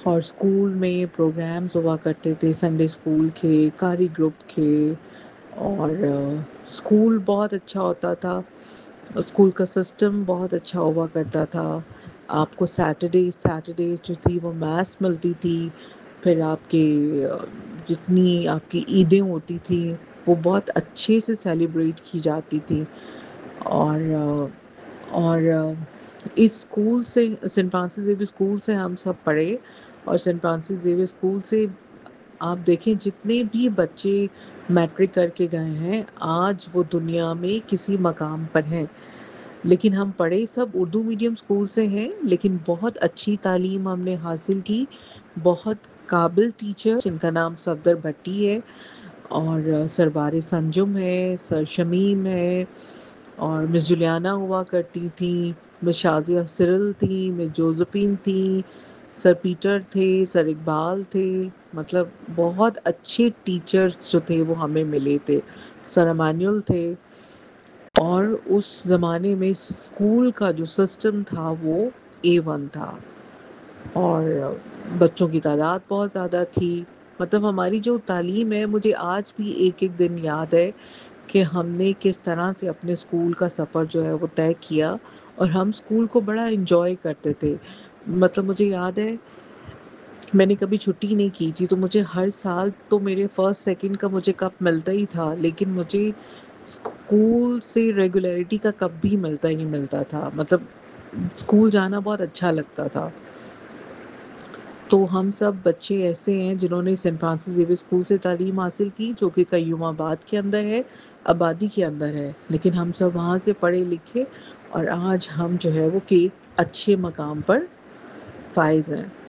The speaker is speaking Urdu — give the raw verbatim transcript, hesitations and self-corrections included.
اور اسکول میں پروگرامز ہوا کرتے تھے، سنڈے اسکول کے، قاری گروپ کے، اور اسکول بہت اچھا ہوتا تھا۔ اسکول کا سسٹم بہت اچھا ہوا کرتا تھا۔ آپ کو سیٹرڈے سیٹرڈے جو تھی وہ میس ملتی تھی، پھر آپ کے جتنی آپ کی عیدیں ہوتی تھیں وہ بہت اچھے سے سیلیبریٹ کی جاتی تھی۔ اور اور اس اسکول سے، سینٹ فرانسس زیویئر اسکول سے ہم سب پڑھے، اور سینٹ فرانسس زیویئر اسکول سے آپ دیکھیں جتنے بھی بچے میٹرک کر کے گئے ہیں آج وہ دنیا میں کسی مقام پر ہیں۔ لیکن ہم پڑھے سب اردو میڈیم اسکول سے ہیں، لیکن بہت اچھی تعلیم ہم نے حاصل کی، بہت قابل ٹیچر جن کا نام صفدر بھٹی ہے، اور سر بار سنجم ہے، سر شمیم ہے، اور مس جولیانا ہوا کرتی تھیں، مس شازیہ سرل تھیں، مس جوزفین تھیں، سر پیٹر تھے، سر اقبال تھے۔ مطلب بہت اچھے ٹیچر جو تھے وہ ہمیں ملے تھے، سر امانوئل تھے۔ اور اس زمانے میں اسکول کا جو سسٹم تھا وہ اے ون تھا، اور بچوں کی تعداد بہت زیادہ تھی۔ مطلب ہماری جو تعلیم ہے، مجھے آج بھی ایک ایک دن یاد ہے کہ ہم نے کس طرح سے اپنے اسکول کا سفر جو ہے وہ طے کیا، اور ہم اسکول کو بڑا انجوائے کرتے تھے۔ مطلب مجھے یاد ہے میں نے کبھی چھٹی نہیں کی تھی، تو مجھے ہر سال تو میرے فرسٹ سیکنڈ کا مجھے کپ ملتا ہی تھا، لیکن مجھے اسکول سے ریگولیرٹی کا کپ بھی ملتا ہی ملتا تھا۔ مطلب اسکول جانا بہت اچھا لگتا تھا۔ تو ہم سب بچے ایسے ہیں جنہوں نے سینٹ فرانسس زیویئر اسکول سے تعلیم حاصل کی، جو کہ قیوم آباد کے اندر ہے، آبادی کے اندر ہے، لیکن ہم سب وہاں سے پڑھے لکھے، اور آج ہم جو ہے وہ کہ ایک اچھے مقام پر فائز ہیں۔